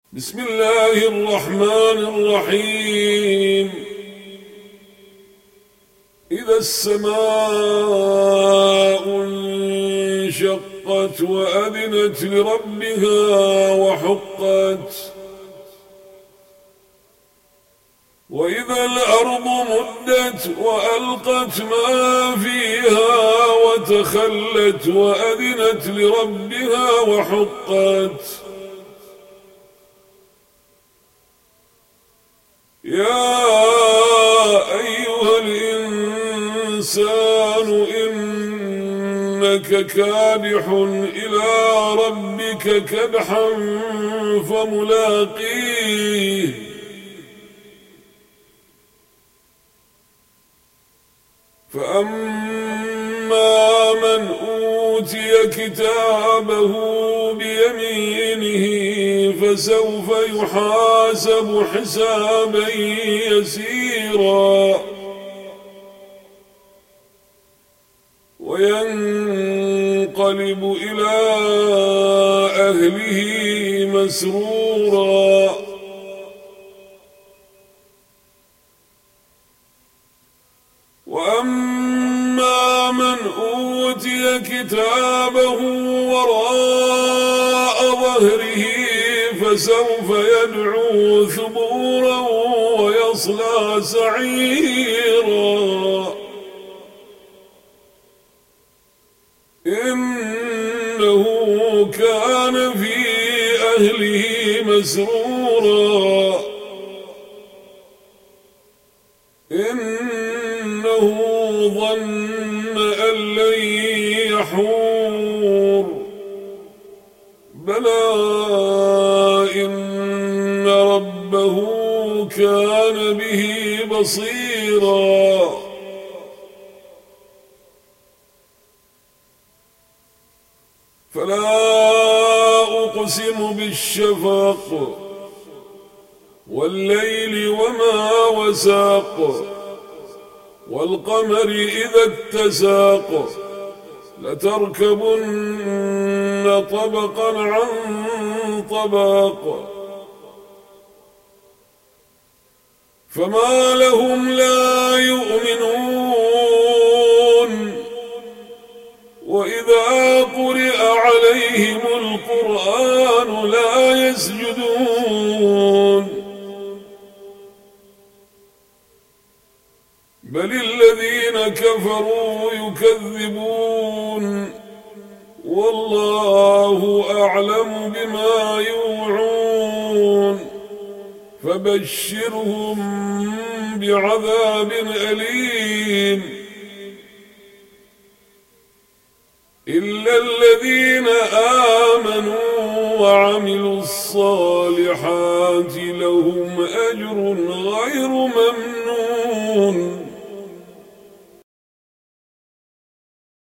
بسم الله الرحمن الرحيم. إذا السماء انشقت وأذنت لربها وحقت، وإذا الأرض مدت وألقت ما فيها وتخلت وأذنت لربها وحقت. يا أيها الإنسان إنك كادح إلى ربك كدحا فملاقيه. فأما من أوتي كتابه بيمينه فسوف يحاسب حسابا يسيرا وينقلب إلى أهله مسرورا. وأما من أوتي كتابه وراء ظهره فسوف يدعو ثبورا ويصلى سعيرا. إنه كان في أهله مسرورا. إنه ظن أن لن يحور. بلى إن ربه كان به بصيرا. فلا أقسم بالشفق والليل وما وساق والقمر إذا اتساق لتركبن طبقا عن طبق. فما لهم لا يؤمنون وإذا قرئ عليهم القرآن لا يسجدون بل الذين كفروا يكذبون والله أعلم بما يوعون. فبشرهم بعذاب أليم إلا الذين آمنوا وعملوا الصالحات لهم أجر غير ممنون.